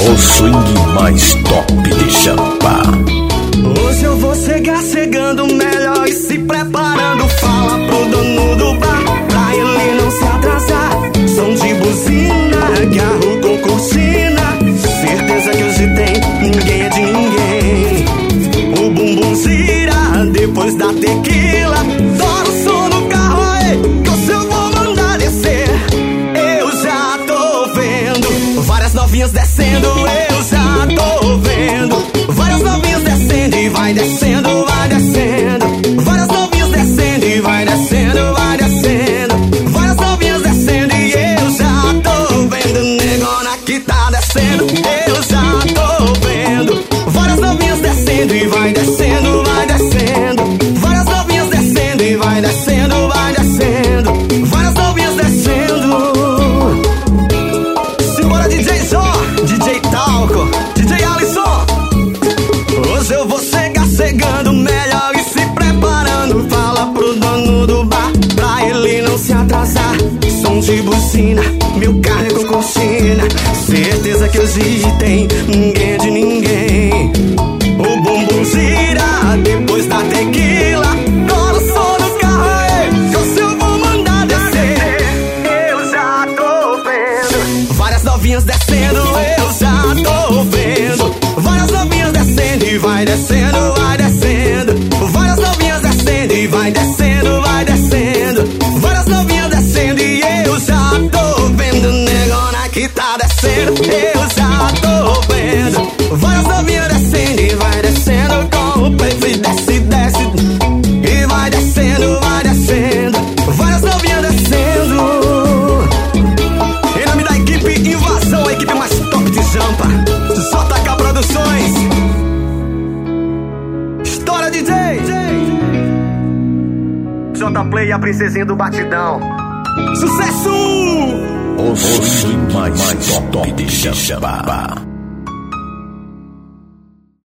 O swing mais top de Jampa. Hoje eu vou chegar chegando melhor e se preparando. Fala pro dono do bar pra ele não se atrasar. Som de buzina, carro com cortina. Certeza que hoje tem, ninguém é de ninguém. O bumbum gira depois da tequila. Tora o som no carro aí, que hoje eu vou mandar descer. Eu já tô vendo várias novinhas descendo. Eu já tô vendo várias novinhas descendo e vai descendo, vai descendo. Várias novinhas descendo e vai descendo, vai descendo. Várias novinhas descendo e eu já tô vendo. Negona que tá descendo. Eu já tô vendo várias novinhas descendo e vai descendo, vai descendo. Várias novinhas descendo e vai descendo, vai descendo. Várias novinhas descendo. Simbora DJ Jó, DJ Talco, DJ Alisson. Hoje eu vou chegar chegando melhor e se preparando. Fala pro dono do bar pra ele não se atrasar. Som de buzina, meu carro é com cortina. Certeza que hoje tem, ninguém é de ninguém. O bumbum gira depois da tequila. Cola o som no carro aí, que hoje eu vou mandar descer. Eu já tô vendo várias novinhas descendo. Eu já tô vendo várias novinhas descendo e vai descendo, vai descendo. Várias novinhas descendo e vai descendo, vai descendo. Várias novinhas descendo e eu já tô vendo. Negona que tá descendo. Eu já tô vendo várias novinhas descendo e vai descendo com o peito e desce, desce. E vai descendo, vai descendo. Várias novinhas descendo. Em nome da equipe Invasão, a equipe mais top de Jampa, JK Produções. História DJ J Play, a princesinha do batidão. Sucesso! O swing mais top de Jampa.